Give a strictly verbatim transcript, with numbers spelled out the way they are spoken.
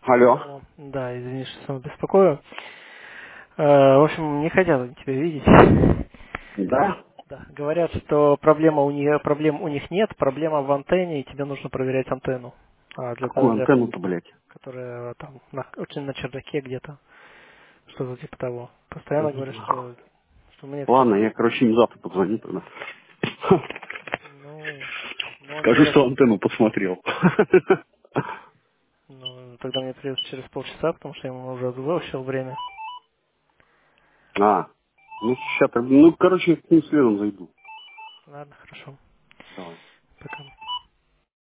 Алло. Алло. Да, извини, что снова беспокою. Э, В общем, не хотят тебя видеть. Да? Да. Говорят, что проблема у них, проблем у них нет, проблема в антенне, и тебе нужно проверять антенну. А для, Какую для антенну-то, блядь? которая там на, очень на чердаке где-то, что-то типа того. Постоянно говорят, что, что мне все. Ладно, я, короче, им завтра позвоню тогда. Ну, ну они Скажу, говорят, что антенну посмотрел. ну тогда мне придется через полчаса, потому что я ему уже выучил время. А, ну сейчас, ну, короче, я к ним следом зайду. Ладно, хорошо. Давай. Пока.